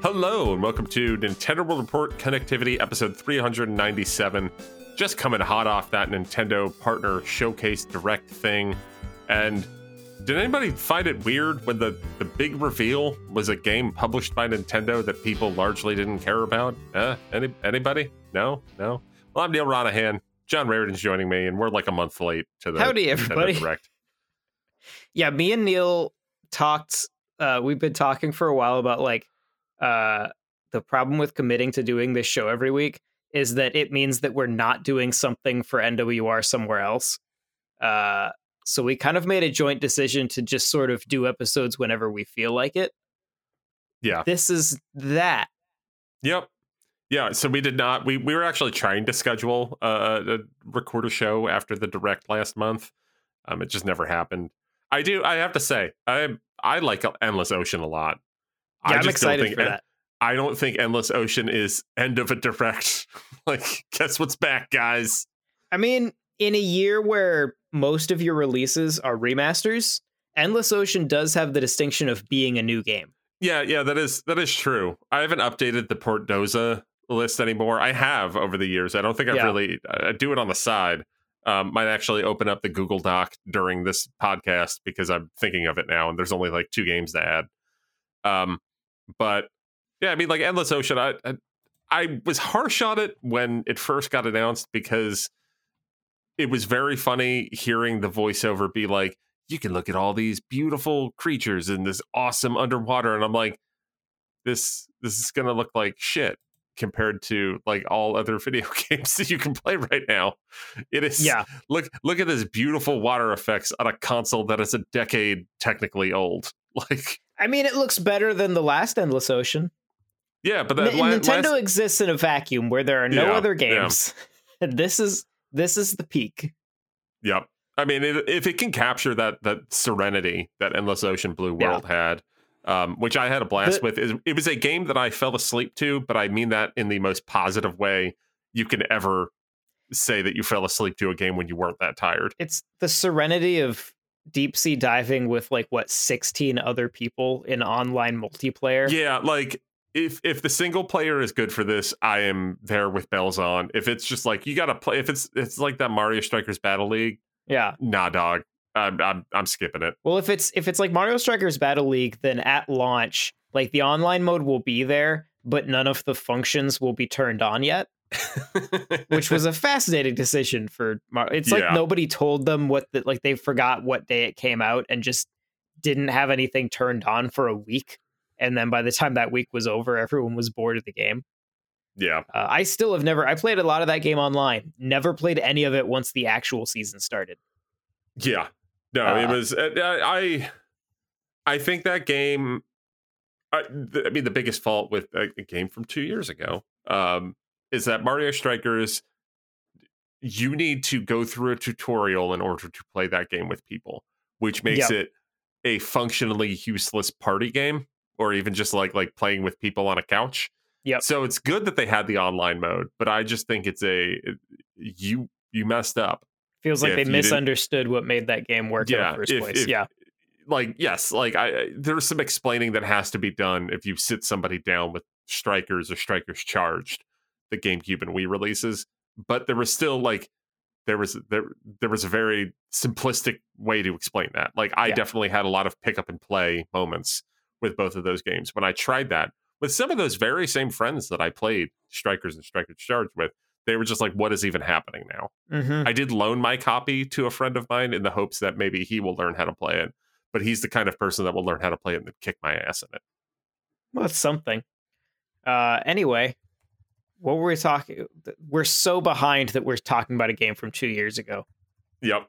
Hello, and welcome to Nintendo World Report Connectivity, episode 397. Just coming hot off that Nintendo Partner Showcase Direct thing. And did anybody find it weird when the big reveal was a game published by Nintendo that people largely didn't care about? Anybody? No? Well, I'm Neil Ronahan. John Raritan's joining me, and we're like a month late to the Howdy, Nintendo everybody. Direct. Yeah, me and Neil talked. We've been talking for a while about the problem with committing to doing this show every week is that it means that we're not doing something for NWR somewhere else. So we kind of made a joint decision to just sort of do episodes whenever we feel like it. Yeah. This is that. Yep. Yeah, so we did not. We were actually trying to schedule record a show after the Direct last month. It just never happened. I have to say, I like Endless Ocean a lot. Yeah, I'm excited for that. I don't think Endless Ocean is end of a Direct. Guess what's back, guys? I mean, in a year where most of your releases are remasters, Endless Ocean does have the distinction of being a new game. Yeah, that is true. I haven't updated the Portdoza list anymore. I have over the years. I don't think I've really. I do it on the side. Might actually open up the Google Doc during this podcast because I'm thinking of it now, and there's only like 2 games to add. But yeah, I mean, like Endless Ocean, I was harsh on it when it first got announced because it was very funny hearing the voiceover be like, you can look at all these beautiful creatures in this awesome underwater. And I'm like, this is going to look like shit compared to like all other video games that you can play right now. It is. Yeah. Look at this beautiful water effects on a console that is a decade technically old. I mean, it looks better than the last Endless Ocean. Yeah, but Nintendo exists in a vacuum where there are no other games. Yeah. This is the peak. Yep. I mean, if it can capture that serenity that Endless Ocean Blue World had, which I had a blast with, it was a game that I fell asleep to, but I mean that in the most positive way you can ever say that you fell asleep to a game when you weren't that tired. It's the serenity of deep sea diving with 16 other people in online multiplayer. Yeah, if the single player is good for this, I am there with bells on. If it's just like you gotta play, if it's like that Mario Strikers Battle League, nah, dog, I'm skipping it. Well, if it's like Mario Strikers Battle League, then at launch, the online mode will be there, but none of the functions will be turned on yet. Which was a fascinating decision for it's nobody told them they forgot what day it came out and just didn't have anything turned on for a week, and then by the time that week was over, everyone was bored of the game. I still have I played a lot of that game online, never played any of it once the actual season started. It was I think that game, the biggest fault with a game from 2 years ago is that Mario Strikers, you need to go through a tutorial in order to play that game with people, which makes it a functionally useless party game, or even just like playing with people on a couch. So it's good that they had the online mode, but I just think it's you messed up. Feels like they misunderstood what made that game work in the first place. There's some explaining that has to be done if you sit somebody down with Strikers or Strikers Charged, the GameCube and Wii releases, but there was still there was a very simplistic way to explain that. I definitely had a lot of pick up and play moments with both of those games when I tried that with some of those very same friends that I played Strikers and Strikers Charged with. They were just like, what is even happening now? Mm-hmm. I did loan my copy to a friend of mine in the hopes that maybe he will learn how to play it, but he's the kind of person that will learn how to play it and then kick my ass in it. Well, it's something. Anyway, what were we talking? We're so behind that we're talking about a game from 2 years ago. Yep.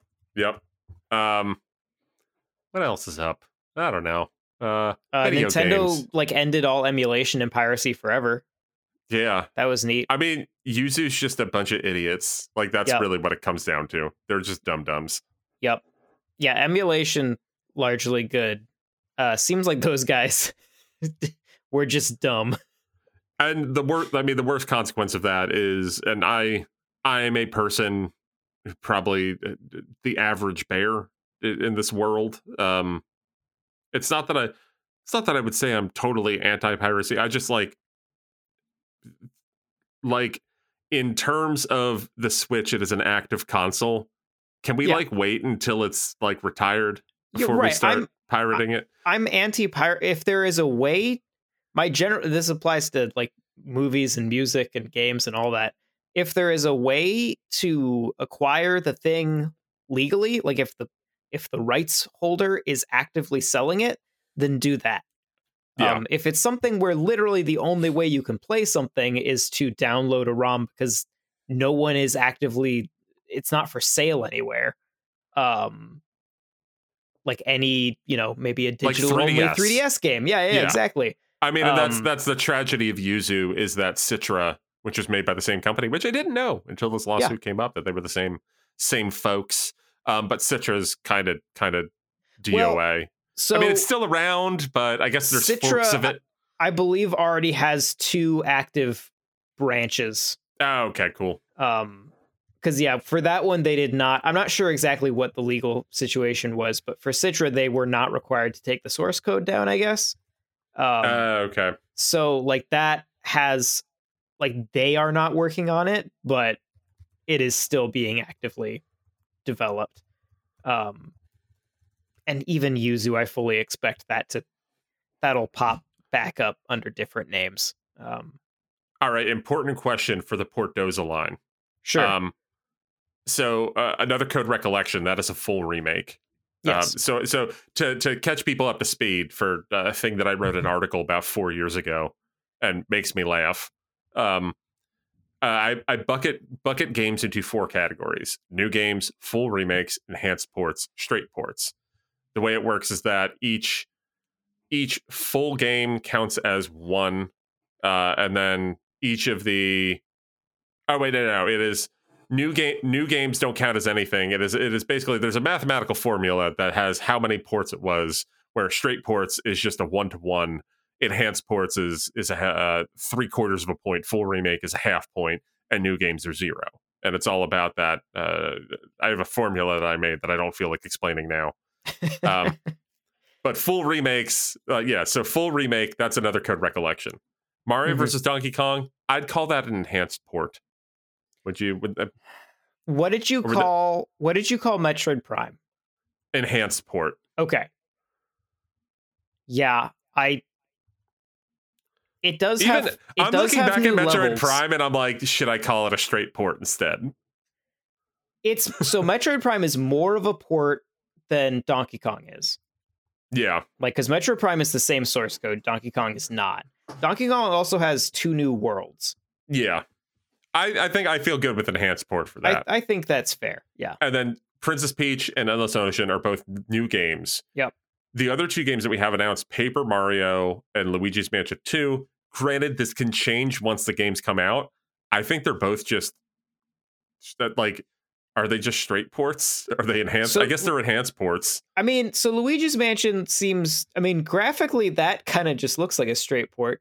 What else is up? I don't know. Nintendo games. Ended all emulation and piracy forever. Yeah, that was neat. I mean, Yuzu's just a bunch of idiots. That's really what it comes down to. They're just dum-dums. Yep. Yeah, emulation largely good. Seems like those guys were just dumb. And the worst consequence of that is, and I am a person, probably the average bear in this world. It's not that it's not that I would say I'm totally anti-piracy. I just like in terms of the Switch, it is an active console. Can we like wait until it's like retired before we start pirating it? I'm anti-pirate. If there is a way, this applies to like movies and music and games and all that. If there is a way to acquire the thing legally, like if the rights holder is actively selling it, then do that. If it's something where literally the only way you can play something is to download a ROM because no one is actively, it's not for sale anywhere. Like any, maybe a digital like 3DS. only 3DS game. Yeah, exactly. I mean, and that's the tragedy of Yuzu is that Citra, which was made by the same company, which I didn't know until this lawsuit came up that they were the same folks. But Citra's kind of DOA. Well, so I mean, it's still around, but I guess there's Citra, forks of it. I believe already has 2 active branches. Oh, okay, cool. Because for that one they did not. I'm not sure exactly what the legal situation was, but for Citra they were not required to take the source code down, I guess. Okay. So like that has like they are not working on it, but it is still being actively developed. And even Yuzu, I fully expect that'll pop back up under different names. All right, important question for the Portdoza line. Sure. So another Code Recollection, that is a full remake. Yes. So to catch people up to speed for a thing that I wrote an article about 4 years ago and makes me laugh. I bucket games into 4 categories: new games, full remakes, enhanced ports, straight ports. The way it works is that each full game counts as one, and then each of the it is new games don't count as anything. It is basically there's a mathematical formula that has how many ports it was, where straight ports is just a 1-to-1, enhanced ports is a 3/4 of a point, full remake is a half point, and new games are 0. And it's all about that. I have a formula that I made that I don't feel like explaining now. But full remakes, so full remake, that's another Code Recollection. Mario versus Donkey Kong, I'd call that an enhanced port. What did you call Metroid Prime? Enhanced port. Okay. Yeah, it does have. I'm looking back at Metroid levels. Prime and I'm like, should I call it a straight port instead? So Metroid Prime is more of a port than Donkey Kong is. Yeah. Like, because Metroid Prime is the same source code, Donkey Kong is not. Donkey Kong also has 2 new worlds. Yeah. I think I feel good with enhanced port for that. I think that's fair. Yeah. And then Princess Peach and Endless Ocean are both new games. Yep. The other 2 games that we have announced, Paper Mario and Luigi's Mansion 2, granted, this can change once the games come out. I think they're both just like, are they just straight ports? Are they enhanced? I guess they're enhanced ports. I mean, so Luigi's Mansion seems, graphically that kind of just looks like a straight port.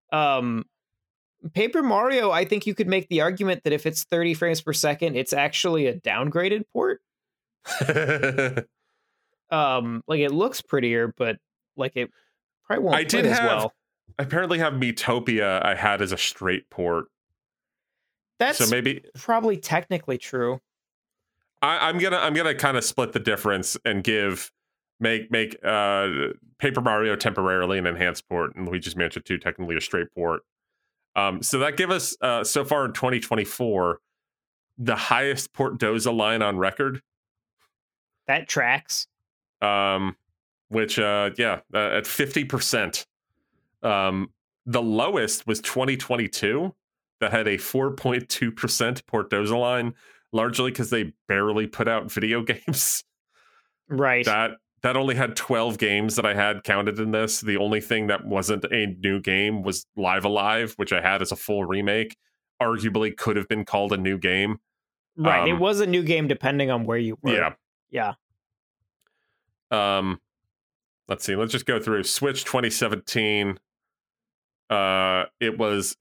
Paper Mario, I think you could make the argument that if it's 30 frames per second, it's actually a downgraded port. Like it looks prettier, but like it probably won't play as well. I apparently have Miitopia I had as a straight port. That's so maybe probably technically true. I'm gonna kind of split the difference and make Paper Mario temporarily an enhanced port and Luigi's Mansion 2 technically a straight port. So that give us so far in 2024 the highest Portdoza line on record. That tracks. Which at 50%. The lowest was 2022 that had a 4.2% Portdoza line, largely because they barely put out video games. Right. That only had 12 games that I had counted in this. The only thing that wasn't a new game was Live Alive, which I had as a full remake. Arguably could have been called a new game. Right. It was a new game depending on where you were. Yeah. Let's see. Let's just go through. Switch 2017. It was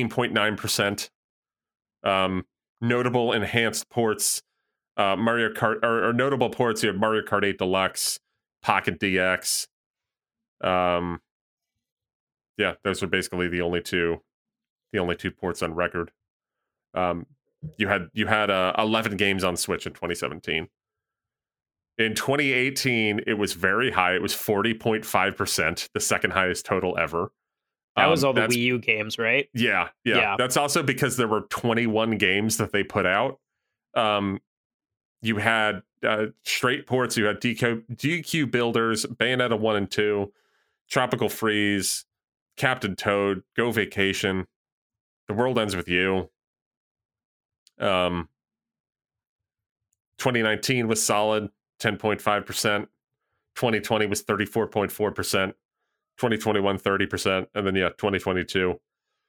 15.9%. Notable enhanced ports. Mario Kart or notable ports. You have Mario Kart 8 Deluxe, Pocket DX, Yeah, those are basically the only two ports on record. You had 11 games on Switch in 2017. In 2018, it was very high. It was 40.5%, the second highest total ever. That was all the Wii U games, right? Yeah. That's also because there were 21 games that they put out. You had straight ports. You had DQ Builders, Bayonetta 1 and 2, Tropical Freeze, Captain Toad, Go Vacation, The World Ends With You. 2019 was solid, 10.5%. 2020 was 34.4%. 2021, 30%. And then, 2022.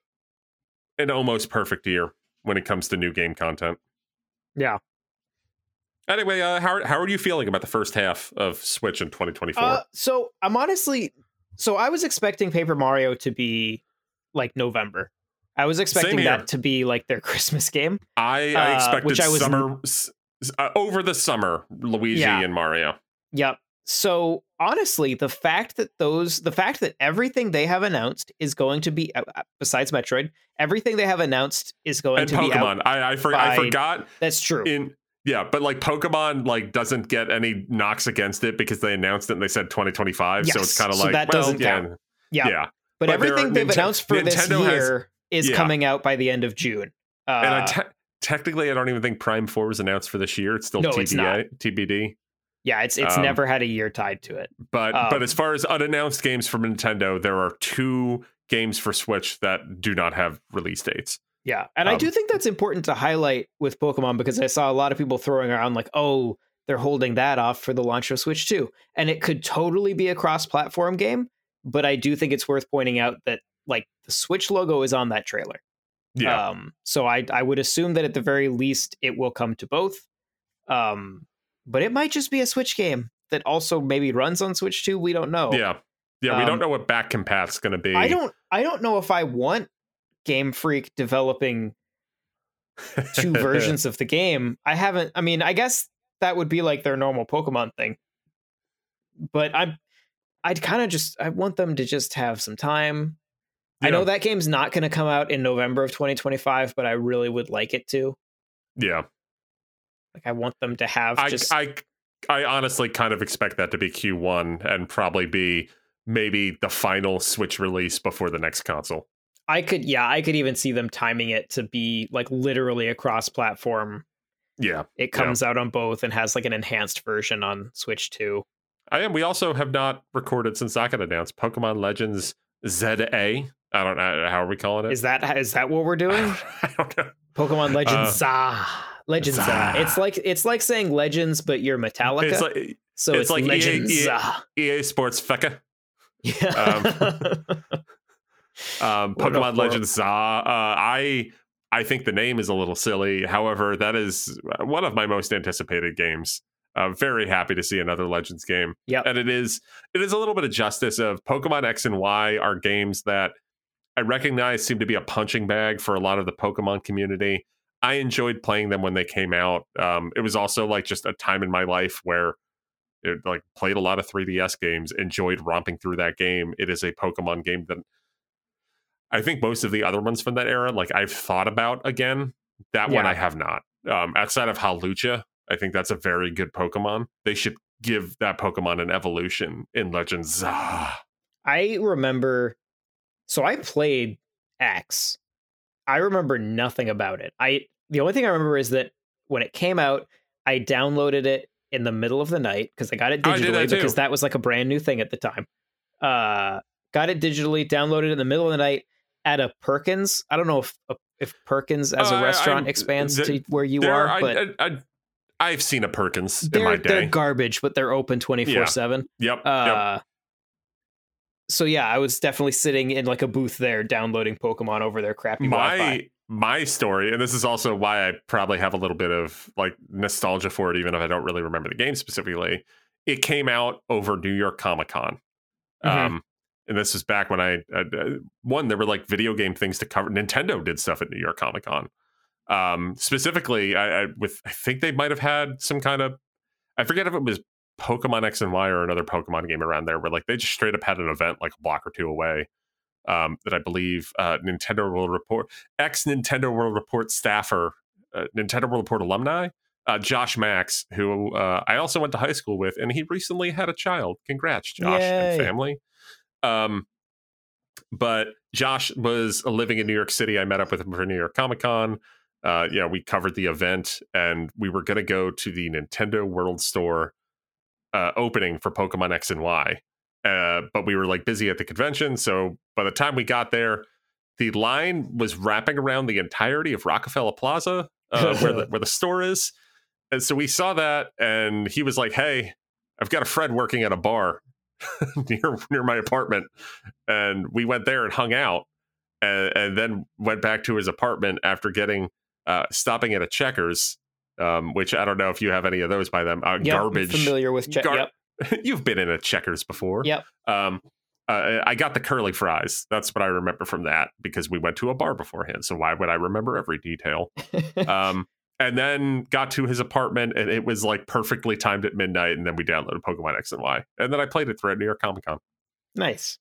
An almost perfect year when it comes to new game content. Yeah. Anyway, how are you feeling about the first half of Switch in 2024? So I was expecting Paper Mario to be like November. I was expecting that to be like their Christmas game. I expected summer over the summer, Luigi and Mario. Yep. So honestly, the fact that everything they have announced is going to be besides Metroid, everything they have announced is going to be Pokemon. I forgot. That's true. But like Pokemon like doesn't get any knocks against it because they announced it and they said 2025. Yes. So it's kind of like that doesn't count. Yeah. But everything they've announced for this year is coming out by the end of June. And technically, I don't even think Prime 4 was announced for this year. It's still TBD. Yeah, it's never had a year tied to it. But as far as unannounced games from Nintendo, there are 2 games for Switch that do not have release dates. Yeah, and I do think that's important to highlight with Pokemon because I saw a lot of people throwing around like, oh, they're holding that off for the launch of Switch 2. And it could totally be a cross-platform game, but I do think it's worth pointing out that like the Switch logo is on that trailer. Yeah. So I would assume that at the very least it will come to both. But it might just be a Switch game that also maybe runs on Switch 2. We don't know. Yeah. We don't know what back compat's going to be. I don't know if I want Game Freak developing 2 versions of the game. I guess that would be like their normal Pokemon thing. But I want them to just have some time. Yeah. I know that game's not going to come out in November of 2025, but I really would like it to. Yeah. Like I want them to have I honestly kind of expect that to be Q1 and probably be maybe the final Switch release before the next console. I could even see them timing it to be like literally a cross-platform. Yeah. It comes out on both and has like an enhanced version on Switch 2. We also have not recorded since that got announced. Pokemon Legends ZA. I don't know. How are we calling it? Is that what we're doing? I don't know. Pokemon Legends ZA. Legends ZA. It's like saying Legends, but you're Metallica. It's like Legends EA Sports Fecka. Yeah. Pokemon Legends ZA. I think the name is a little silly. However, that is one of my most anticipated games. Very happy to see another Legends game. Yeah, and it is a little bit of justice of Pokemon X and Y are games that I recognize seem to be a punching bag for a lot of the Pokemon community. I enjoyed playing them when they came out. It was also like just a time in my life where it like played a lot of 3DS games, enjoyed romping through that game. It is a Pokemon game that I think most of the other ones from that era, like I've thought about again. That one I have not. Outside of Hawlucha, I think that's a very good Pokemon. They should give that Pokemon an evolution in Legends. I remember, so I played X. I remember nothing about it. The only thing I remember is that when it came out, I downloaded it in the middle of the night because I got it digitally because that was like a brand new thing at the time. Got it digitally, downloaded it in the middle of the night at a Perkins. I don't know if Perkins as a restaurant expands to where you are, but I've seen a Perkins in my day. They're garbage, but they're open 24/7. Yep. So yeah, I was definitely sitting in like a booth there downloading Pokemon over their crappy Wi-Fi. My story, and this is also why I probably have a little bit of like nostalgia for it, even if I don't really remember the game specifically. It came out over New York Comic Con. Mm-hmm. And this was back when there were like video game things to cover. Nintendo did stuff at New York Comic Con. Specifically, I think they might have had some kind of, I forget if it was Pokemon X and Y or another Pokemon game around there where like they just straight up had an event like a block or two away. that I believe Nintendo World Report, ex-Nintendo World Report staffer, Nintendo World Report alumni, Josh Max, who I also went to high school with, and he recently had a child. Congrats, Josh. Yay. And family. But Josh was living in New York City. I met up with him for New York Comic Con. We covered the event, and we were going to go to the Nintendo World Store opening for Pokemon X and Y. But we were like busy at the convention. So by the time we got there, the line was wrapping around the entirety of Rockefeller Plaza, where the store is. And so we saw that, and he was like, "Hey, I've got a friend working at a bar near my apartment," and we went there and hung out, and then went back to his apartment after stopping at a Checkers, which I don't know if you have any of those by them. Garbage. I'm familiar with Checkers. You've been in a Checkers before. Yep. I got the curly fries. That's what I remember from that, because we went to a bar beforehand. So why would I remember every detail? And then got to his apartment, and it was like perfectly timed at midnight. And then we downloaded Pokemon X and Y, and then I played it through at New York Comic Con. Nice.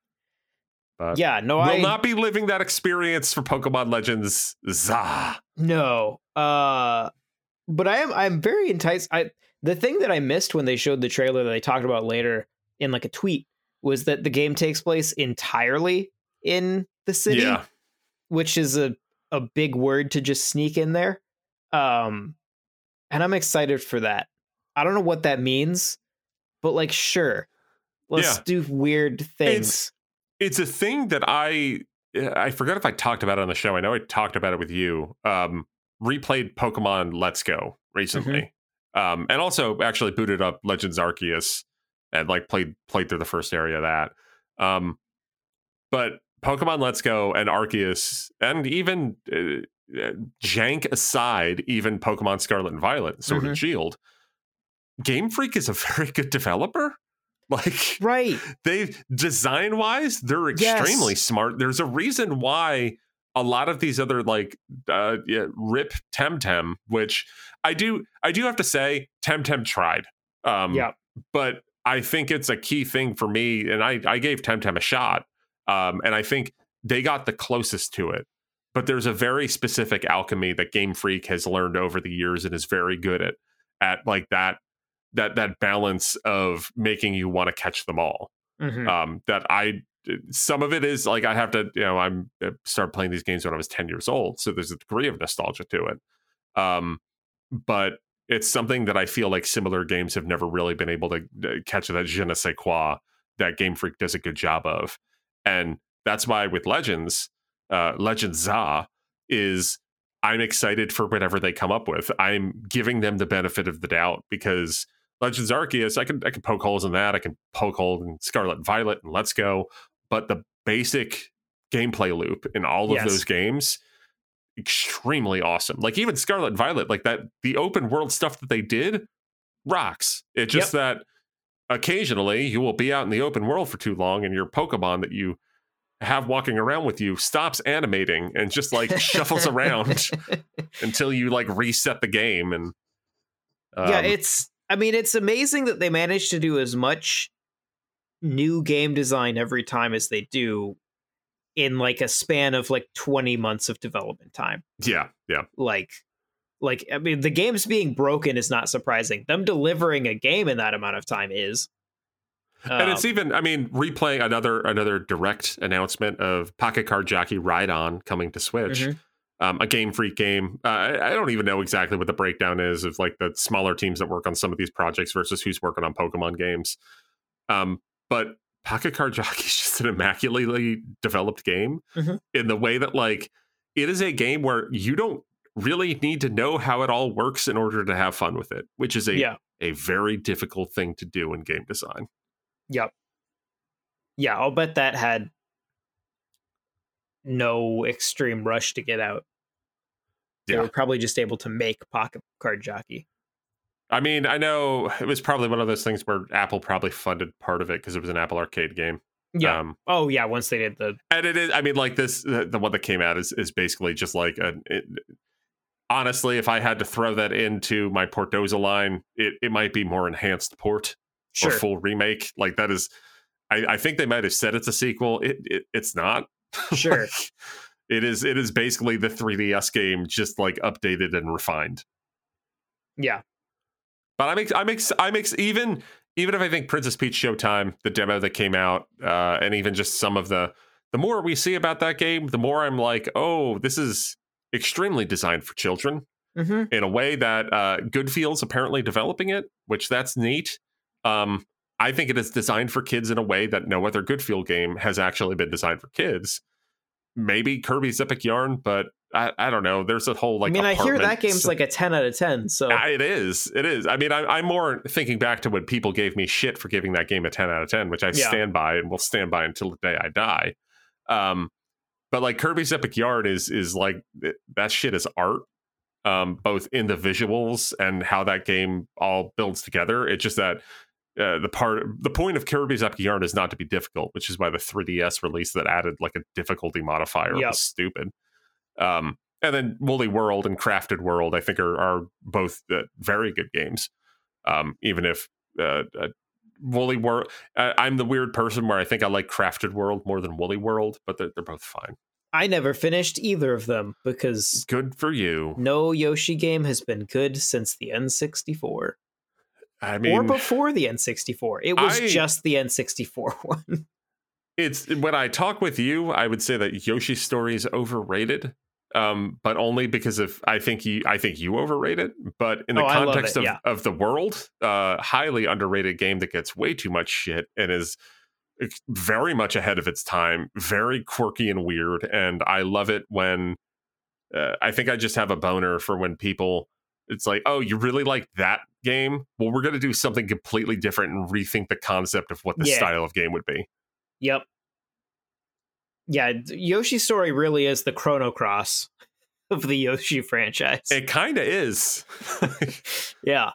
But I will not be living that experience for Pokemon Legends ZA. No. But I'm very enticed. The thing that I missed when they showed the trailer that they talked about later in like a tweet was that the game takes place entirely in the city, which is a big word to just sneak in there. And I'm excited for that. I don't know what that means, but like, sure, let's do weird things. It's a thing that I forgot if I talked about it on the show. I know I talked about it with you. Replayed Pokemon Let's Go recently. And also actually booted up Legends Arceus and like played through the first area of that. But Pokemon Let's Go and Arceus, and even jank aside, even Pokemon Scarlet and Violet, Sword and Shield, Game Freak is a very good developer. Like, right? They design wise, they're extremely smart. There's a reason why a lot of these other like rip Temtem, which I do have to say, Temtem tried. But I think it's a key thing for me, and I gave Temtem a shot, and I think they got the closest to it. But there's a very specific alchemy that Game Freak has learned over the years and is very good at like that balance of making you want to catch them all. Some of it is like, I have to, I started playing these games when I was 10 years old, so there's a degree of nostalgia to it. But it's something that I feel like similar games have never really been able to catch that je ne sais quoi that Game Freak does a good job of. And that's why with Legends ZA is, I'm excited for whatever they come up with. I'm giving them the benefit of the doubt, because Legends Arceus, I can poke holes in that. I can poke holes in Scarlet and Violet and Let's Go. But the basic gameplay loop in all of those games, extremely awesome. Like even Scarlet and Violet, like that, the open world stuff that they did rocks. It's just that occasionally you will be out in the open world for too long, and your Pokemon that you have walking around with you stops animating and just like shuffles around until you like reset the game. And it's amazing that they managed to do as much new game design every time as they do in like a span of like 20 months of development time. Like I mean, the games being broken is not surprising. Them delivering a game in that amount of time is. And it's even, I mean, replaying another direct announcement of Pocket Card Jockey Ride-On coming to Switch, a Game Freak game. I don't even know exactly what the breakdown is of like the smaller teams that work on some of these projects versus who's working on Pokemon games. But Pocket Card Jockey is just an immaculately developed game in the way that like it is a game where you don't really need to know how it all works in order to have fun with it, which is a very difficult thing to do in game design. Yeah, I'll bet that had no extreme rush to get out. They were probably just able to make Pocket Card Jockey. I mean, I know it was probably one of those things where Apple probably funded part of it because it was an Apple Arcade game. Yeah. Once they did the... And it is, I mean, like this, the one that came out is basically just like honestly, if I had to throw that into my Portdoza line, it might be more enhanced port or full remake. Like that is, I think they might have said it's a sequel. It's not. Sure. Like, it is basically the 3DS game, just like updated and refined. Yeah. But I'm even if I think Princess Peach Showtime, the demo that came out, and even just some of the more we see about that game, the more I'm like, oh, this is extremely designed for children in a way that Goodfield's apparently developing it, which that's neat. I think it is designed for kids in a way that no other Goodfield game has actually been designed for kids. Maybe Kirby's Epic Yarn, but I don't know. There's a whole like. I mean, I hear that game's like a 10 out of 10. So it is. I mean, I'm more thinking back to when people gave me shit for giving that game a 10 out of 10, which I stand by and will stand by until the day I die. But like Kirby's Epic Yarn is like that shit is art, both in the visuals and how that game all builds together. It's just that the point of Kirby's Epic Yarn is not to be difficult, which is why the 3DS release that added like a difficulty modifier was stupid. And then Woolly World and Crafted World, I think, are both very good games. Even if Woolly World, I'm the weird person where I think I like Crafted World more than Woolly World, but they're both fine. I never finished either of them because good for you. No Yoshi game has been good since the N64. I mean, or before the N64. It was just the N64 one. It's when I talk with you, I would say that Yoshi's Story is overrated, but only because of I think you overrate it. But in the context of the world, highly underrated game that gets way too much shit and is very much ahead of its time, very quirky and weird, and I love it when I think I just have a boner for when people. It's like, oh, you really like that game? Well, we're going to do something completely different and rethink the concept of what the style of game would be. Yep. Yeah, Yoshi's Story really is the Chrono Cross of the Yoshi franchise. It kind of is. Yeah.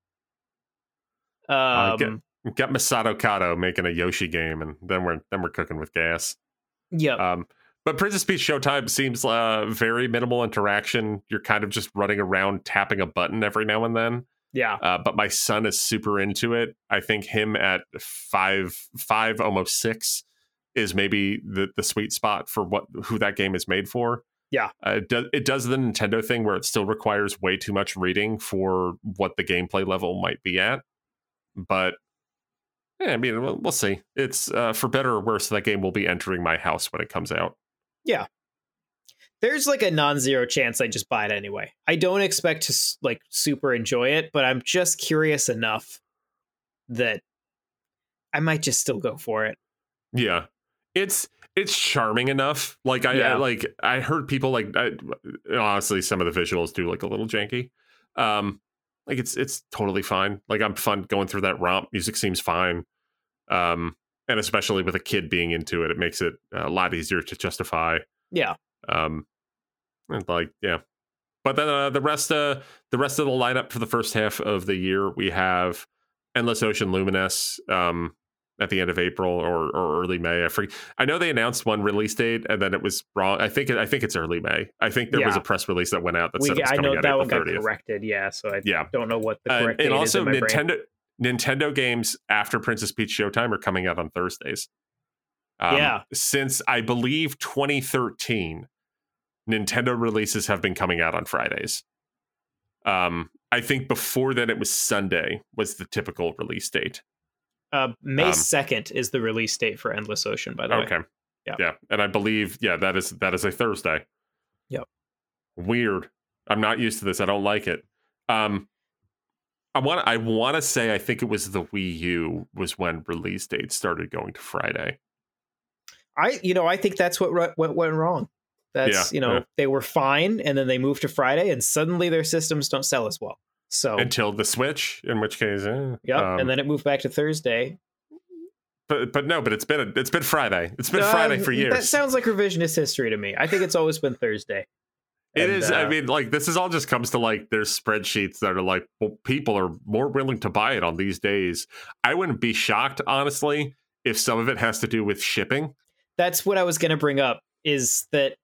Get Masato Kato making a Yoshi game, and then we're cooking with gas. Yep. But Princess Peach Showtime seems very minimal interaction. You're kind of just running around tapping a button every now and then. Yeah. But my son is super into it. I think him at five, almost 6, is maybe the sweet spot for who that game is made for. Yeah. It does the Nintendo thing where it still requires way too much reading for what the gameplay level might be at. But yeah, I mean, we'll see. It's for better or worse, that game will be entering my house when it comes out. Yeah. There's like a non-zero chance I just buy it anyway. I don't expect to like super enjoy it, but I'm just curious enough that I might just still go for it. Yeah. It's charming enough. Like I heard people like honestly some of the visuals do look a little janky. Like it's totally fine. Like I'm fun going through that romp. Music seems fine. And especially with a kid being into it, it makes it a lot easier to justify. Yeah. And like, yeah. But then the rest of the lineup for the first half of the year, we have Endless Ocean Luminous at the end of April or early May. I know they announced one release date and then it was wrong. I think it's early May. I think there was a press release that went out that said it was coming out April 30th. I know that one got corrected. Yeah. So I don't know what the correct date and also is in my brain. Nintendo games after Princess Peach Showtime are coming out on Thursdays. Since I believe 2013, Nintendo releases have been coming out on Fridays. I think before that it was Sunday was the typical release date. May 2nd is the release date for Endless Ocean, by the way. Okay. Yeah. And I believe, that is a Thursday. Yep. Weird. I'm not used to this. I don't like it. I want to say I think it was the Wii U was when release dates started going to Friday. I think that's what went wrong. That's they were fine, and then they moved to Friday, and suddenly their systems don't sell as well. So until the Switch, in which case, and then it moved back to Thursday. But it's been Friday. It's been Friday for years. That sounds like revisionist history to me. I think it's always been Thursday. It is. I mean, like this is all just comes to like there's spreadsheets that are like, well, people are more willing to buy it on these days. I wouldn't be shocked, honestly, if some of it has to do with shipping. That's what I was going to bring up. Is that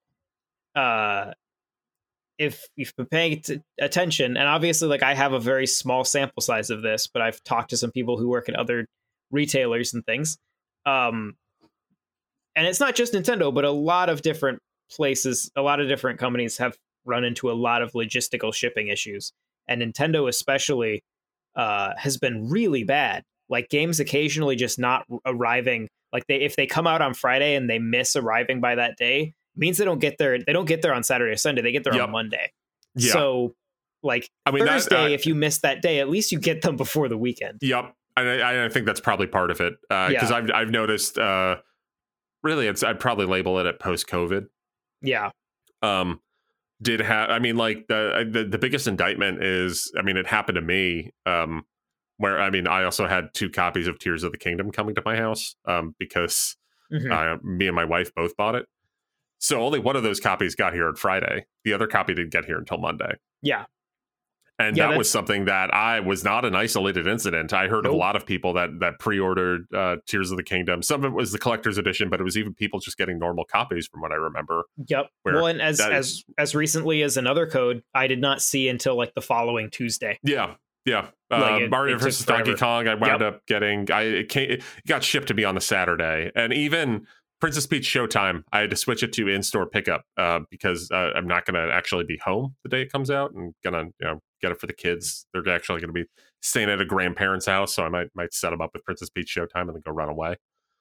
if you've been paying attention, and obviously, like I have a very small sample size of this, but I've talked to some people who work at other retailers and things. And it's not just Nintendo, but a lot of different places, a lot of different companies have run into a lot of logistical shipping issues. And Nintendo especially has been really bad. Like games occasionally just not arriving. Like if they come out on Friday and they miss arriving by that day, means they don't get there. They don't get there on Saturday or Sunday. They get there on Monday. Yeah. So like Thursday, if you miss that day, at least you get them before the weekend. Yep. I think that's probably part of it. Because I've noticed, really, I'd probably label it at post-COVID. Yeah. Did have, I mean, like the biggest indictment is, I mean, it happened to me, where, I mean, I also had 2 copies of Tears of the Kingdom coming to my house, because me and my wife both bought it. So only one of those copies got here on Friday. The other copy didn't get here until Monday. Yeah. And that was something that was not an isolated incident. I heard of a lot of people that pre-ordered Tears of the Kingdom. Some of it was the collector's edition, but it was even people just getting normal copies from what I remember. Yep. Well, and as recently as another code, I did not see until like the following Tuesday. Yeah. Yeah. Mario vs. Donkey Kong, I wound up getting, it got shipped to me on the Saturday. And even Princess Peach Showtime, I had to switch it to in-store pickup because I'm not going to actually be home the day it comes out. I'm going to get it for the kids. They're actually going to be staying at a grandparent's house, so I might set them up with Princess Peach Showtime and then go run away.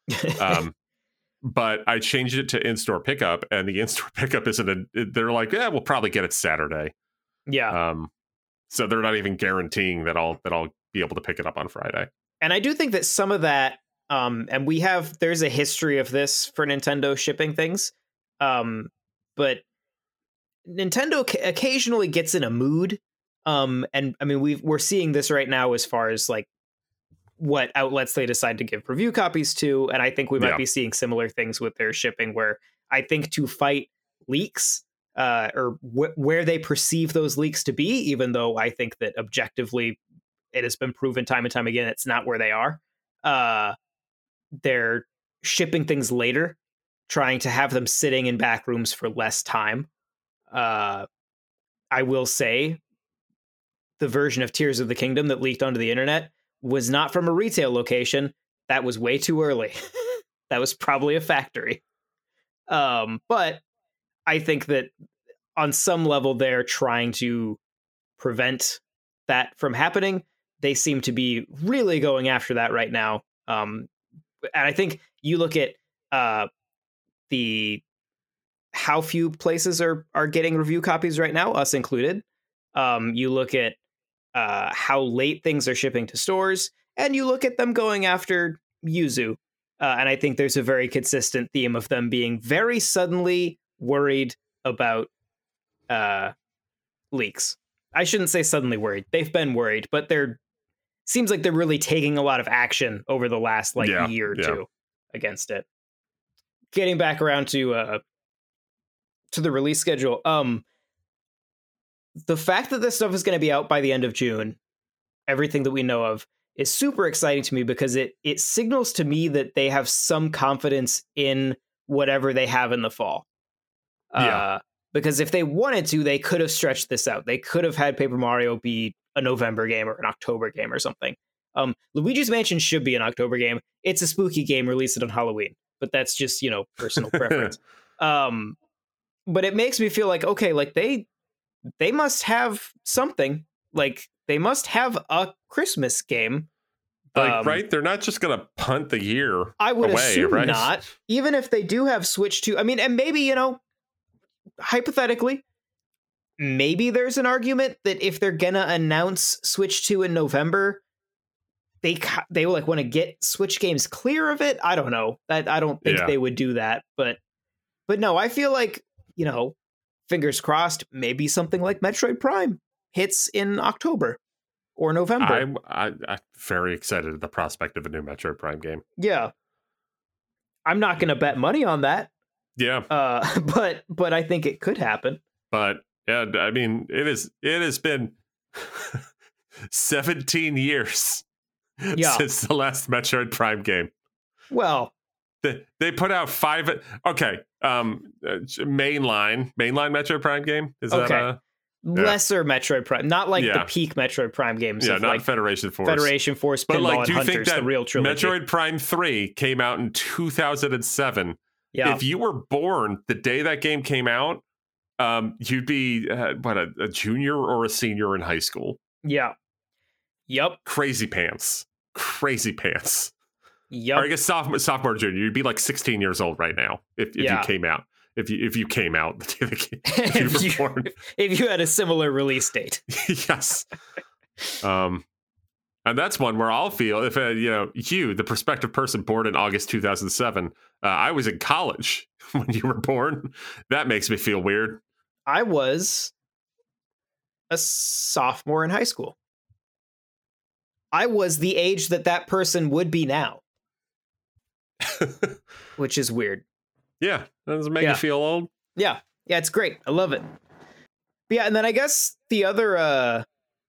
But I changed it to in-store pickup, and the in-store pickup isn't they're like, yeah, we'll probably get it Saturday. Yeah. So they're not even guaranteeing that I'll be able to pick it up on Friday. And I do think that some of that, and there's a history of this for Nintendo shipping things, but Nintendo occasionally gets in a mood. And I mean, we're seeing this right now as far as like what outlets they decide to give review copies to. And I think we might be seeing similar things with their shipping, where I think to fight leaks, or where they perceive those leaks to be, even though I think that objectively it has been proven time and time again, it's not where they are. They're shipping things later, trying to have them sitting in back rooms for less time. I will say the version of Tears of the Kingdom that leaked onto the internet was not from a retail location. That was way too early. That was probably a factory. But I think that on some level they're trying to prevent that from happening. They seem to be really going after that right now. And I think you look at how few places are getting review copies right now, us included. You look at how late things are shipping to stores, and you look at them going after Yuzu. And I think there's a very consistent theme of them being very suddenly worried about leaks. I shouldn't say suddenly worried. They've been worried, but seems like they're really taking a lot of action over the last year or two against it. Getting back around to the release schedule, the fact that this stuff is going to be out by the end of June, everything that we know of, is super exciting to me, because it signals to me that they have some confidence in whatever they have in the fall. Because if they wanted to, they could have stretched this out. They could have had Paper Mario be a November game or an October game or something. Luigi's Mansion should be an October game. It's a spooky game, release it on Halloween. But that's just, personal preference. But it makes me feel like, okay, like they must have something. Like they must have a Christmas game. Right? They're not just going to punt the year I would away, assume right? Not. Even if they do have Switch 2. I mean, and maybe, hypothetically, maybe there's an argument that if they're going to announce Switch 2 in November, they like want to get Switch games clear of it. I don't know. I don't think they would do that. But no, I feel like, fingers crossed, maybe something like Metroid Prime hits in October or November. I'm very excited at the prospect of a new Metroid Prime game. Yeah. I'm not going to bet money on that. Yeah. But I think it could happen. But yeah, I mean, it has been 17 years since the last Metroid Prime game. Well, they put out 5. Okay. Mainline Metroid Prime game. Is okay. that lesser Metroid Prime, not like the peak Metroid Prime games. Yeah, of not like Federation Force. Federation Force, but Pinball, like, and do you Hunters, think that the real trilogy. Metroid Prime 3 came out in 2007? Yeah. If you were born the day that game came out, you'd be a junior or a senior in high school. Yeah. Yep. Crazy pants. Yep. Or I guess sophomore, junior. You'd be like 16 years old right now if you came out. If you came out the day that you were born. If you had a similar release date. Yes. And that's one where I'll feel if you, the prospective person born in August 2007, I was in college when you were born. That makes me feel weird. I was a sophomore in high school. I was the age that person would be now. Which is weird. Yeah. Does it make you feel old? Yeah. Yeah, it's great. I love it. But yeah, and then I guess the other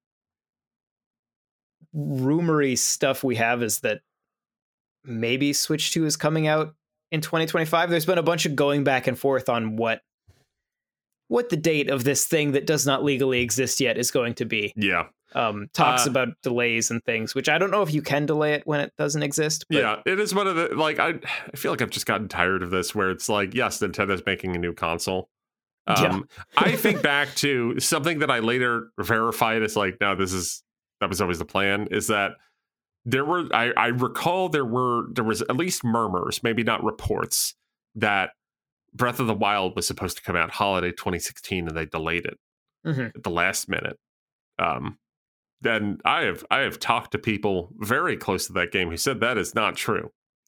rumory stuff we have is that maybe Switch 2 is coming out in 2025. There's been a bunch of going back and forth on what the date of this thing that does not legally exist yet is going to be. Yeah. Talks about delays and things, which I don't know if you can delay it when it doesn't exist. But yeah, it is one of the, like, I feel like I've just gotten tired of this where it's like, yes, Nintendo's making a new console. I think back to something that I later verified as like, no, that was always the plan, is that there were, I recall there was at least murmurs, maybe not reports, that Breath of the Wild was supposed to come out holiday 2016 and they delayed it at the last minute. Then I have talked to people very close to that game who said that is not true.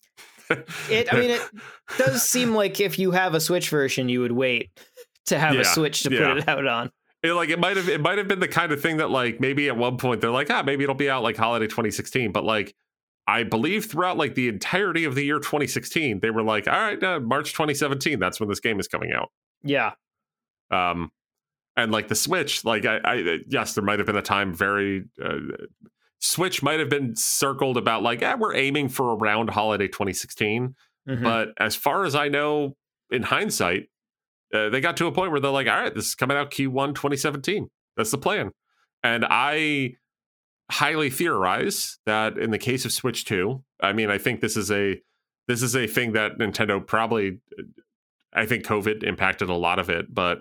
It does seem like if you have a Switch version, you would wait to have a Switch to put it out on. It might have been the kind of thing that like maybe at one point they're like, maybe it'll be out like holiday 2016, but like I believe throughout like the entirety of the year 2016, they were like, all right, March 2017, that's when this game is coming out. Yeah. And like the Switch, like I yes, there might have been a time Switch might have been circled about like, we're aiming for around holiday 2016. But as far as I know, in hindsight, they got to a point where they're like, all right, this is coming out Q1 2017. That's the plan. And I highly theorize that in the case of Switch 2, I mean, I think this is a thing that Nintendo probably, I think COVID impacted a lot of it, but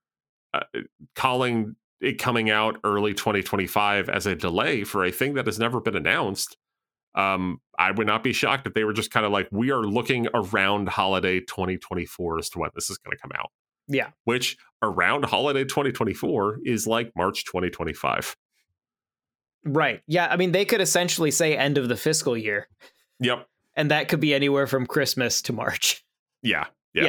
calling it coming out early 2025 as a delay for a thing that has never been announced, I would not be shocked if they were just kind of like, we are looking around holiday 2024 as to when this is going to come out. Yeah. Which around holiday 2024 is like March 2025. Right. Yeah. I mean, they could essentially say end of the fiscal year. Yep. And that could be anywhere from Christmas to March. Yeah.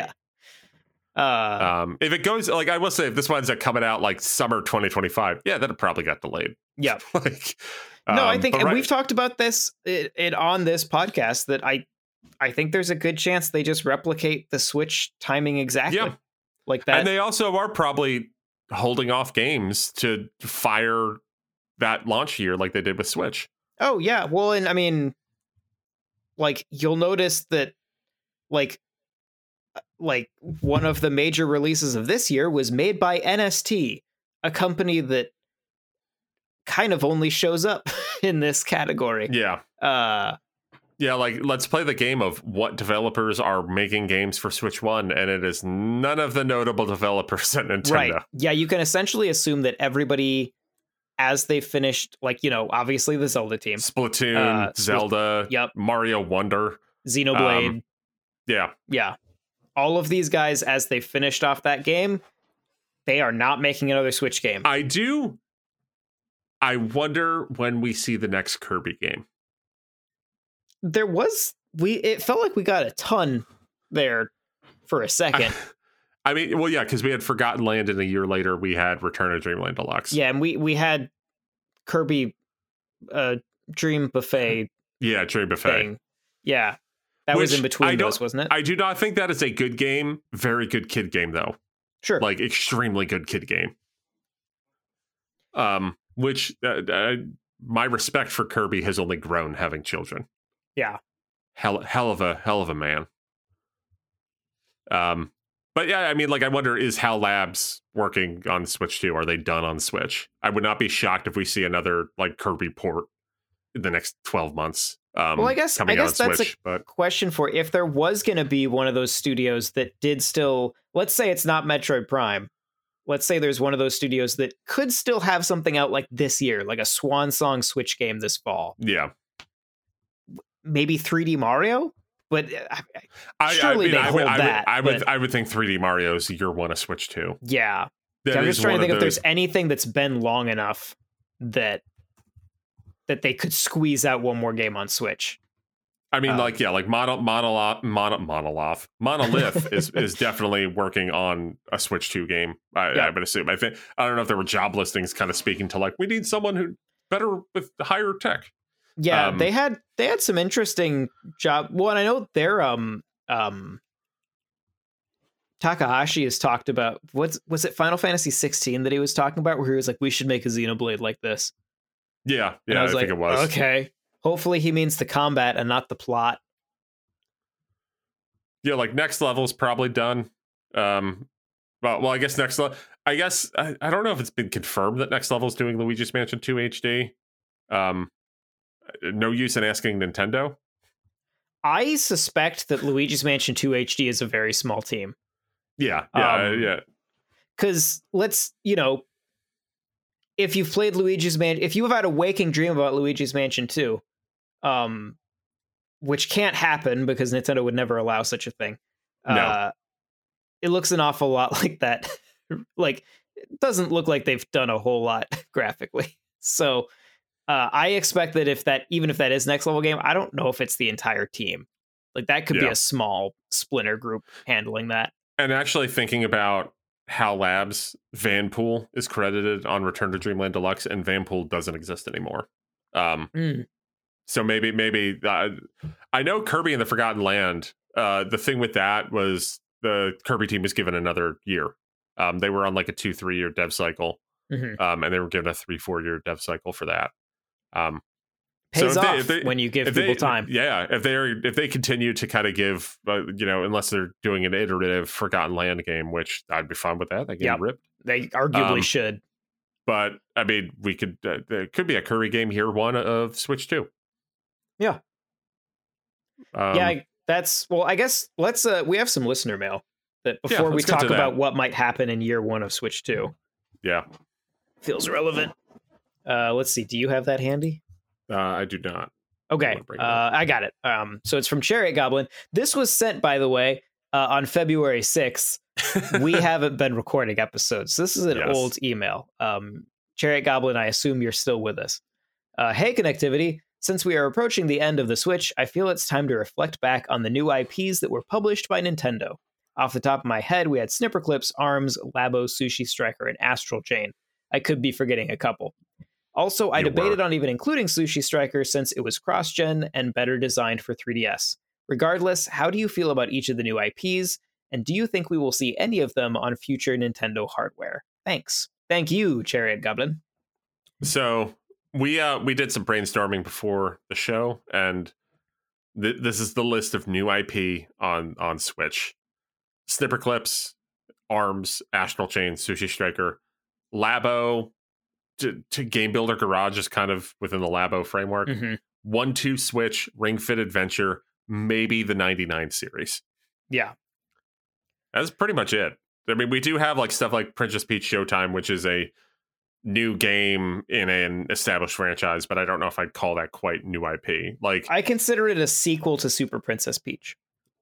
If it goes, like, I will say, if this one's coming out like summer 2025, then it probably got delayed. Yeah. Like, no, I think, and we've talked about this on this podcast, that I think there's a good chance they just replicate the Switch timing exactly like that. And they also are probably holding off games to fire that launch year like they did with Switch. Oh, yeah. Well, and I mean, like, you'll notice that, like one of the major releases of this year was made by NST, a company that kind of only shows up in this category. Yeah. Like, let's play the game of what developers are making games for Switch 1, and it is none of the notable developers at Nintendo. Right. Yeah, you can essentially assume that everybody, as they finished, like, obviously the Zelda team. Splatoon, Zelda, Mario Wonder. Xenoblade. Yeah. All of these guys, as they finished off that game, they are not making another Switch game. I wonder when we see the next Kirby game. It felt like we got a ton there for a second. I mean, well, yeah, because we had Forgotten Land, and a year later we had Return of Dreamland Deluxe. Yeah, and we had Kirby Dream Buffet. Yeah, Dream Buffet. Thing. Yeah. That was in between those, wasn't it? I do not think that is a good game. Very good kid game, though. Sure. Like, extremely good kid game. Which my respect for Kirby has only grown having children. Yeah. Hell of a man. But yeah, I mean, like, I wonder, is HAL Labs working on Switch 2? Are they done on Switch? I would not be shocked if we see another like Kirby port in the next 12 months. Well, I guess that's Switch, a question for if there was going to be one of those studios that did still, let's say it's not Metroid Prime. Let's say there's one of those studios that could still have something out like this year, like a swan song Switch game this fall. Yeah. Maybe 3D Mario? But surely they hold that. I would think 3D Mario's year one of Switch 2. Yeah. I'm just trying to think if there's anything that's been long enough that they could squeeze out one more game on Switch. I mean, like Monolith is definitely working on a Switch 2 game. I would assume. I don't know if there were job listings kind of speaking to like, we need someone who better with higher tech. Yeah, they had some interesting job. Well, and I know their Takahashi has talked about was it Final Fantasy 16 that he was talking about, where he was like, we should make a Xenoblade like this. Yeah, I think it was. Okay. Hopefully he means the combat and not the plot. Yeah, like Next Level's probably done. Well, I guess Next Level. I guess I don't know if it's been confirmed that Next Level's doing Luigi's Mansion 2 HD. No use in asking Nintendo. I suspect that Luigi's Mansion 2 HD is a very small team. Yeah. Because if you've played Luigi's Mansion, if you have had a waking dream about Luigi's Mansion 2, which can't happen because Nintendo would never allow such a thing. No. It looks an awful lot like that. Like, it doesn't look like they've done a whole lot graphically. So I expect that even if that is Next Level game, I don't know if it's the entire team. Like, that could be a small splinter group handling that. And actually thinking about HAL Labs, Vanpool is credited on Return to Dreamland Deluxe, and Vanpool doesn't exist anymore. So maybe I know Kirby and the Forgotten Land. The thing with that was the Kirby team was given another year. They were on like a 2-3 year dev cycle, and they were given a 3-4 year dev cycle for that. Pays off when you give people time. Yeah, if they continue to kind of give, unless they're doing an iterative Forgotten Land game, which I'd be fine with that. They get ripped. They arguably should. But I mean, we could. There could be a Kirby game year one of Switch 2. Yeah. That's well. I guess let's. We have some listener mail that before we talk about what might happen in year one of Switch 2. Yeah, feels relevant. Let's see. Do you have that handy? I do not. Okay, I got it. So it's from Chariot Goblin. This was sent, by the way, on February 6th. We haven't been recording episodes. So this is an old email. Chariot Goblin, I assume you're still with us. Hey, Connectivity. Since we are approaching the end of the Switch, I feel it's time to reflect back on the new IPs that were published by Nintendo. Off the top of my head, we had Snipperclips, ARMS, Labo, Sushi Striker, and Astral Chain. I could be forgetting a couple. Also, I debated on even including Sushi Striker since it was cross-gen and better designed for 3DS. Regardless, how do you feel about each of the new IPs, and do you think we will see any of them on future Nintendo hardware? Thanks. Thank you, Chariot Goblin. So we did some brainstorming before the show, and this is the list of new IP on Switch. Snipperclips, ARMS, Astral Chain, Sushi Striker, Labo, to Game Builder Garage is kind of within the Labo framework. 1-2 Switch, Ring Fit Adventure, maybe the 99 series. Yeah. That's pretty much it. I mean, we do have like stuff like Princess Peach Showtime, which is a new game in an established franchise, but I don't know if I'd call that quite new IP. Like, I consider it a sequel to Super Princess Peach.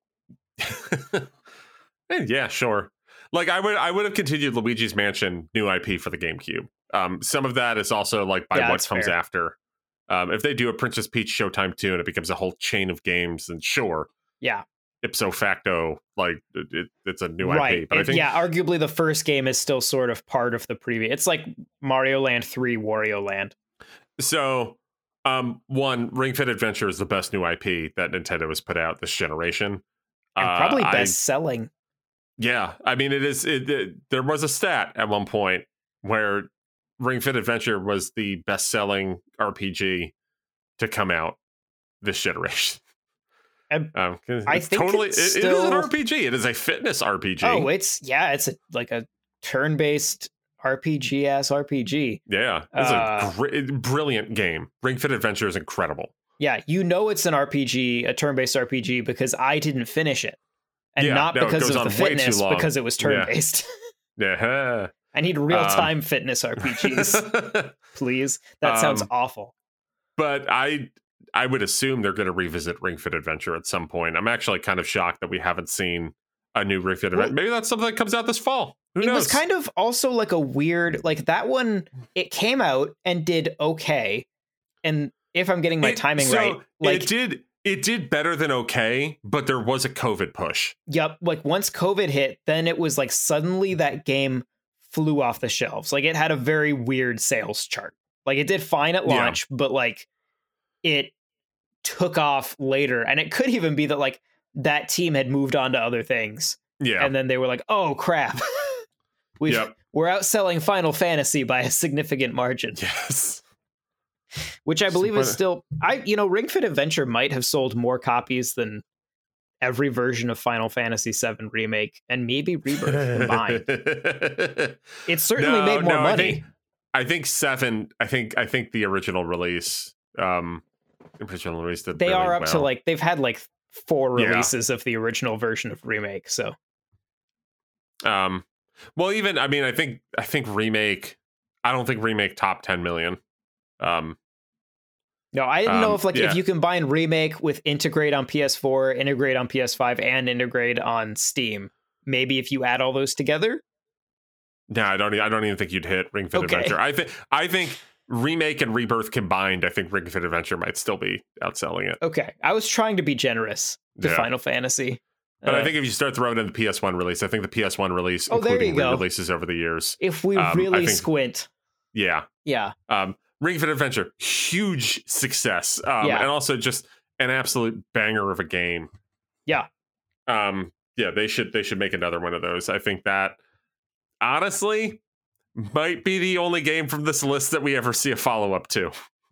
Yeah, sure. Like I would have continued Luigi's Mansion new IP for the GameCube. Some of that is also like by what comes after. If they do a Princess Peach Showtime 2 and it becomes a whole chain of games, then sure. Yeah. Ipso facto, like it's a new IP. But I think, arguably the first game is still sort of part of the previous. It's like Mario Land 3, Wario Land. So, one, Ring Fit Adventure is the best new IP that Nintendo has put out this generation. And probably best selling. Yeah, I mean, there was a stat at one point where Ring Fit Adventure was the best-selling RPG to come out this generation. I think it is an RPG. It is a fitness RPG. Oh, it's like a turn-based RPG-ass RPG. Yeah, it's a brilliant game. Ring Fit Adventure is incredible. Yeah, it's an RPG, a turn-based RPG, because I didn't finish it. And not because of the fitness, because it was turn-based. Yeah. I need real-time fitness RPGs. Please. That sounds awful. But I would assume they're going to revisit Ring Fit Adventure at some point. I'm actually kind of shocked that we haven't seen a new Ring Fit Adventure. Maybe that's something that comes out this fall. Who knows? It was kind of also like a weird, like that one, it came out and did okay. And if I'm getting my timing right, like it did better than okay, but there was a COVID push. Yep. Like once COVID hit, then it was like suddenly that game flew off the shelves. Like it had a very weird sales chart. Like it did fine at launch, but like it took off later. And it could even be that like that team had moved on to other things. Yeah. And then they were like, oh crap. We're outselling Final Fantasy by a significant margin. Yes. Which I believe is still, Ring Fit Adventure might have sold more copies than every version of Final Fantasy VII Remake and maybe Rebirth combined. It certainly made more money. I think 7. I think the original release. Did they really are up to like they've had like 4 releases of the original version of Remake. So, well, even I think Remake. I don't think Remake top 10 million. No, I didn't know if you combine Remake with integrate on PS4, integrate on PS5, and integrate on Steam, maybe if you add all those together. No, I don't even think you'd hit Ring Fit Adventure. I think Remake and Rebirth combined, I think Ring Fit Adventure might still be outselling it. Okay, I was trying to be generous to Final Fantasy. But I think if you start throwing in the PS1 release, I think the PS1 release, including releases over the years. If we really squint. Yeah. Yeah. Ring Fit Adventure, huge success. And also just an absolute banger of a game. Yeah. They should make another one of those. I think that honestly might be the only game from this list that we ever see a follow-up to.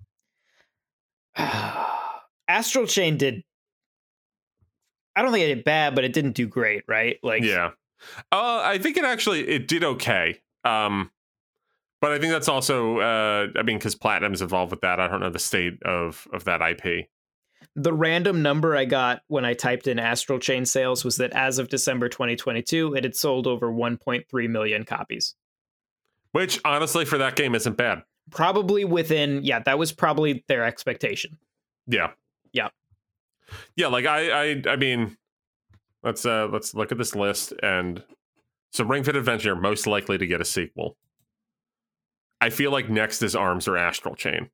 Astral Chain did, I don't think it did bad, but it didn't do great, right? Like, yeah. I think it did okay. But I think that's also, because Platinum's involved with that. I don't know the state of that IP. The random number I got when I typed in Astral Chain sales was that as of December 2022, it had sold over 1.3 million copies. Which, honestly, for that game isn't bad. Probably within, that was probably their expectation. Yeah. Yeah. Yeah, like, I mean, let's look at this list. And so Ring Fit Adventure, most likely to get a sequel. I feel like next is ARMS or Astral Chain.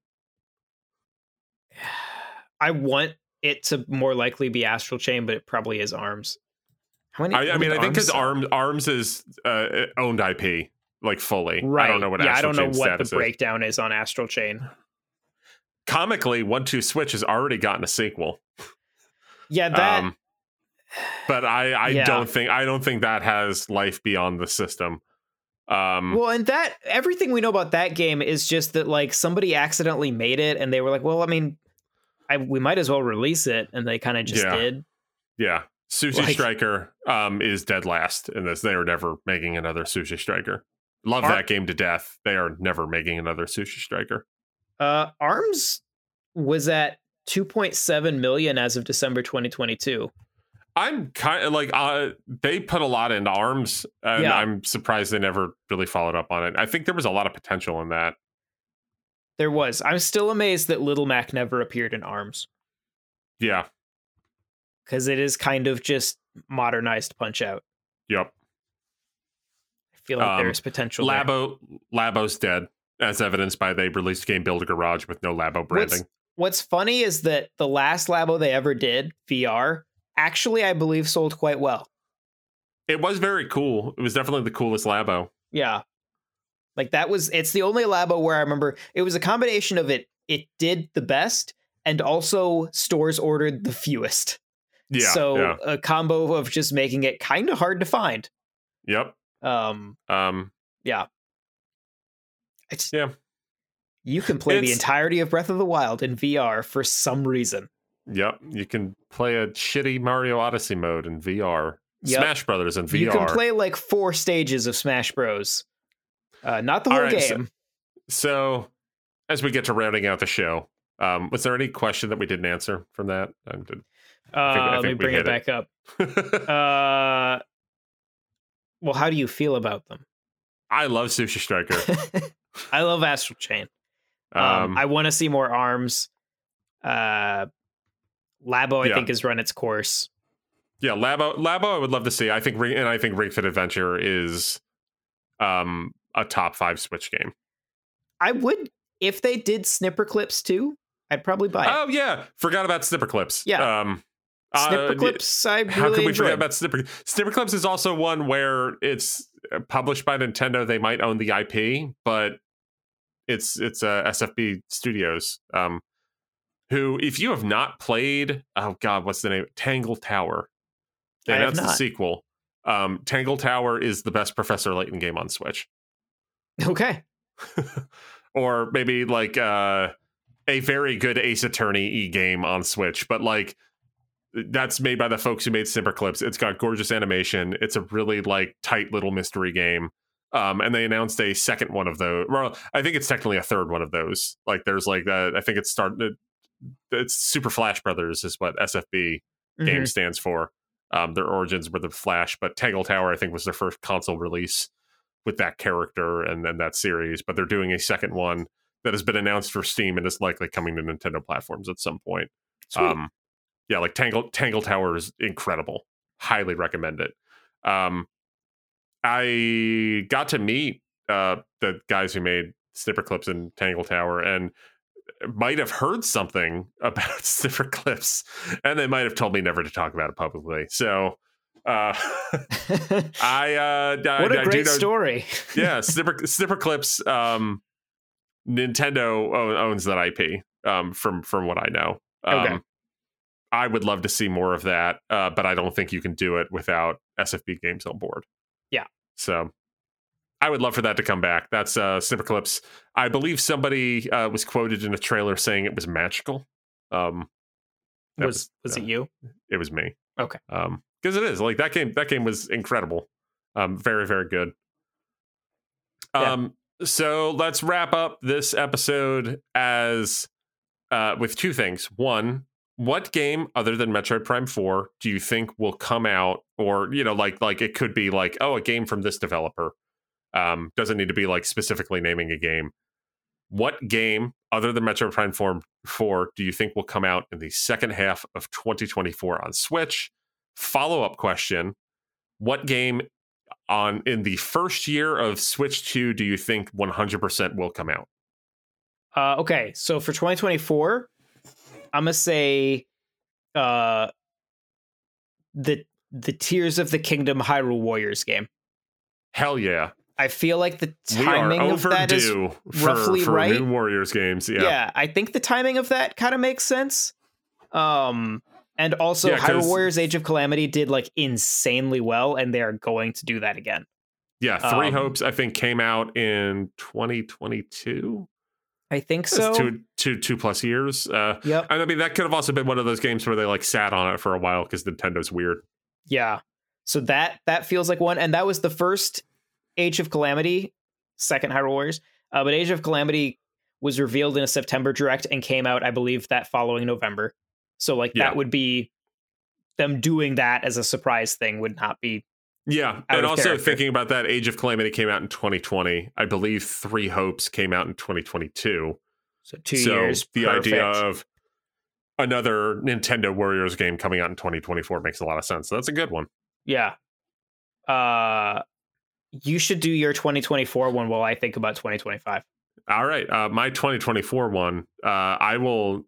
I want it to more likely be Astral Chain, but it probably is ARMS. I think because ARMS is owned IP, like fully. Right. I don't know what Astral Chain's what the status breakdown is on Astral Chain. Comically, 1-2 Switch has already gotten a sequel. Yeah, that. But I don't think that has life beyond the system. Well, and that everything we know about that game is just that like somebody accidentally made it and they were like, well, I mean, we might as well release it, and they kind of just did. Yeah, Sushi Striker is dead last in this. They are never making another Sushi Striker. Love that game to death. They are never making another Sushi Striker. ARMS was at 2.7 million as of December 2022. I'm kind of like they put a lot into ARMS, and I'm surprised they never really followed up on it. I think there was a lot of potential in that. There was. I'm still amazed that Little Mac never appeared in ARMS. Yeah, because it is kind of just modernized Punch-Out. Yep. I feel like there's potential. Labo's dead, as evidenced by they released Game Builder Garage with no Labo branding. What's funny is that the last Labo they ever did, VR, actually, I believe sold quite well. It was very cool. It was definitely the coolest Labo. Yeah. Like it's the only Labo where I remember it was a combination of it did the best and also stores ordered the fewest. Yeah. So a combo of just making it kind of hard to find. Yep. Yeah. You can play the entirety of Breath of the Wild in VR for some reason. Yep, you can play a shitty Mario Odyssey mode in VR. Smash Brothers in VR. You can play like 4 stages of Smash Bros. Not the whole game. So, as we get to rounding out the show, was there any question that we didn't answer from that? Let me bring it back up. Well, how do you feel about them? I love Sushi Striker. I love Astral Chain. I want to see more ARMS. Labo, I think, has run its course. Yeah, Labo, I would love to see. I think Ring Fit Adventure is a top 5 Switch game. I would, if they did Snipper Clips too, I'd probably buy it. Oh yeah, forgot about Snipper Clips. Yeah. Snipper Clips, I really how could we enjoyed. forget about Snipper? Snipper Clips is also one where it's published by Nintendo. They might own the IP, but it's SFB Studios, who, if you have not played, oh god, what's the name? Tangle Tower. They announced the sequel. Tangle Tower is the best Professor Layton game on Switch. Okay. Or maybe like a very good Ace Attorney game on Switch, but like that's made by the folks who made Snipper Clips. It's got gorgeous animation. It's a really like tight little mystery game. And they announced a second one of those. Well, I think it's technically a third one of those. Like there's like I think it's Super Flash Brothers is what SFB game stands for. Their origins were the Flash, but Tangle Tower I think was their first console release with that character and then that series. But they're doing a second one that has been announced for Steam and is likely coming to Nintendo platforms at some point. Sweet. Yeah, like Tangle Tower is incredible. Highly recommend it. I got to meet the guys who made Snipper Clips and Tangle Tower and might have heard something about Snipper Clips, and they might have told me never to talk about it publicly. So what a great story. Yeah, Snipper Clips, Nintendo owns that IP, from what I know. Okay. I would love to see more of that, but I don't think you can do it without SFB games on board. Yeah. So I would love for that to come back. That's Snipper Clips. I believe somebody was quoted in a trailer saying it was magical. Was it you? It was me. Okay. Because it is like that game was incredible. Very, very good. So let's wrap up this episode as with 2 things. One, what game other than Metroid Prime 4 do you think will come out, or like it could be like, oh, a game from this developer. Doesn't need to be like specifically naming a game. What game other than Metroid Prime 4 do you think will come out in the second half of 2024 on Switch? Follow-up question: what game in the first year of Switch 2 do you think 100% will come out? Okay, so for 2024, I'm gonna say the Tears of the Kingdom Hyrule Warriors game. Hell yeah. I feel like the timing of that is roughly for right. New Warriors games, yeah. I think the timing of that kind of makes sense. And also, Hyrule Warriors Age of Calamity did like insanely well, and they are going to do that again. Yeah, Three Hopes I think came out in 2022. I think so. Two plus years. Yep. I mean, that could have also been one of those games where they like sat on it for a while because Nintendo's weird. Yeah. So that feels like one, and that was the first Age of Calamity, second Hyrule Warriors. But Age of Calamity was revealed in a September Direct and came out, I believe, that following November. So like that would be them doing that as a surprise thing would not be. Yeah, and also thinking about that, Age of Calamity came out in 2020. I believe Three Hopes came out in 2022. So 2 years. The idea of another Nintendo Warriors game coming out in 2024 makes a lot of sense. So that's a good one. Yeah. You should do your 2024 one while I think about 2025. All right. My 2024 one, well,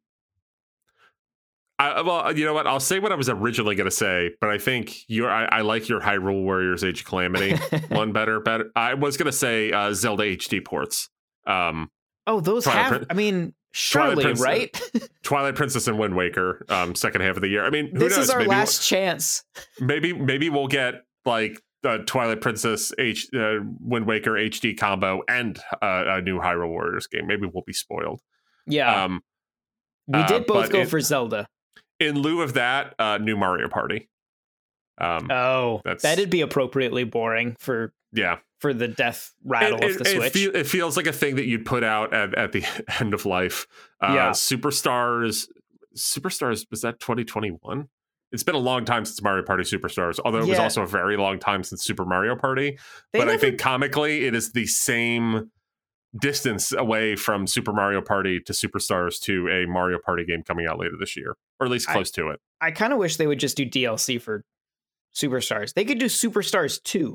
you know what? I'll say what I was originally going to say, but I think I like your Hyrule Warriors Age of Calamity one better. I was going to say Zelda HD ports. Those surely, right? Twilight Princess and Wind Waker, second half of the year. I mean, who this knows? Is our last chance. Maybe we'll get like Twilight Princess Wind Waker HD combo and a new Hyrule Warriors game. Maybe we'll be spoiled. Yeah. We did both go for Zelda. In lieu of that, new Mario Party. That'd be appropriately boring for the death rattle of the Switch. It feels like a thing that you'd put out at the end of life. Superstars, was that 2021? It's been a long time since Mario Party Superstars, although it was also a very long time since Super Mario Party. I think comically, it is the same distance away from Super Mario Party to Superstars to a Mario Party game coming out later this year, or at least close to it. I kind of wish they would just do DLC for Superstars. They could do Superstars 2.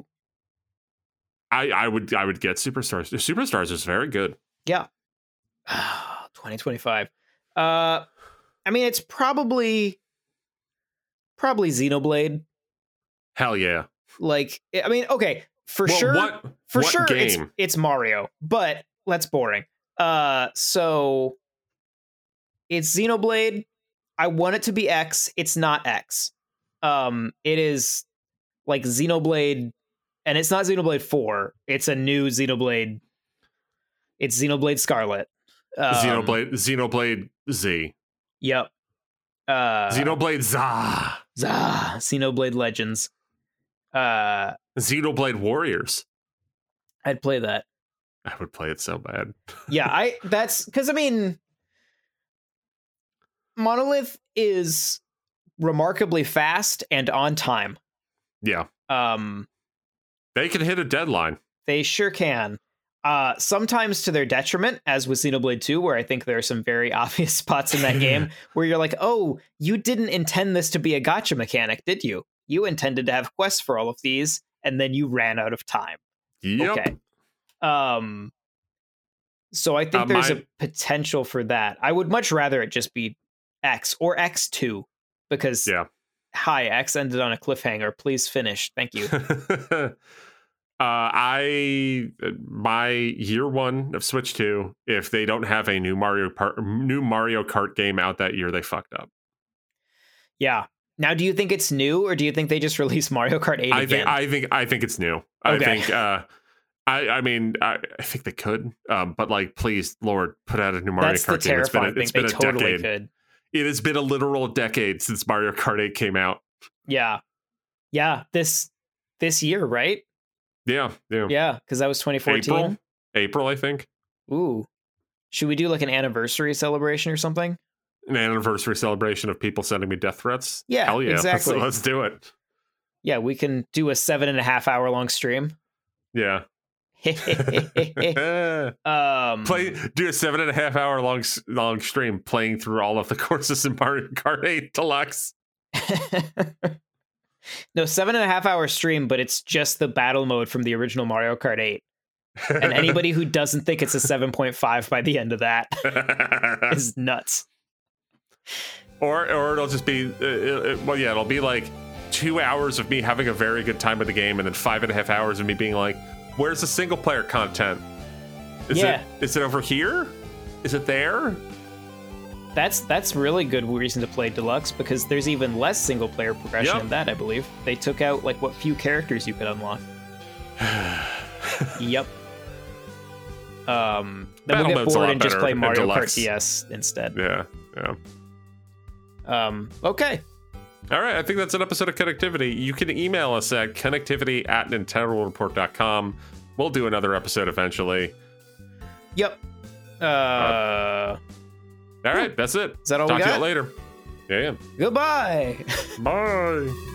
I would get Superstars. Superstars is very good. Yeah. 2025. I mean, it's probably Xenoblade. Hell yeah. Like, I mean, okay, for sure it's Mario, but that's boring. So it's Xenoblade. I want it to be X. It's not X. It is like Xenoblade, and it's not Xenoblade 4. It's a new Xenoblade. It's Xenoblade Scarlet. Xenoblade Z. Yep. Xenoblade Za. Xenoblade Legends. Xenoblade Warriors. I'd play that. I would play it so bad. Yeah, that's because I mean, Monolith is remarkably fast and on time. Yeah. They can hit a deadline. They sure can. Sometimes to their detriment, as with Xenoblade 2, where I think there are some very obvious spots in that game where you're like, oh, you didn't intend this to be a gacha mechanic, did you? You intended to have quests for all of these, and then you ran out of time. Yep. Okay. So I think there's a potential for that. I would much rather it just be X or X2, because hi, X ended on a cliffhanger. Please finish. Thank you. My year one of Switch 2, if they don't have a new Mario Kart game out that year, they fucked up. Yeah. Now, do you think it's new, or do you think they just released Mario Kart 8 again? I think it's new. Okay. I think they could, but like, please, Lord, put out a new Mario Kart game. It's been a decade. Could. It has been a literal decade since Mario Kart 8 came out. Yeah. This year, right? Yeah. Because that was 2014. April, I think. Ooh, should we do like an anniversary celebration or something? An anniversary celebration of people sending me death threats? Yeah, hell yeah, exactly. Let's do it. Yeah, we can do a 7.5 hour long stream. Yeah. Do a 7.5 hour long stream playing through all of the courses in Mario Kart 8 Deluxe. No, 7.5 hour stream, but it's just the battle mode from the original Mario Kart 8. And anybody who doesn't think it's a 7.5 by the end of that is nuts. Or it'll just be, it'll be like 2 hours of me having a very good time with the game, and then 5.5 hours of me being like, where's the single player content? Is it over here? Is it there? That's really good reason to play Deluxe, because there's even less single player progression in that, I believe. They took out like what few characters you could unlock. Yep. Then we'll get bored and just play Mario Kart DS instead. Yeah. Okay. All right, I think that's an episode of Connectivity. You can email us at connectivity@nintendoworldreport.com. We'll do another episode eventually. Yep. All right, that's it. Is that all Talk we got? to you later. Yeah. Goodbye. Bye.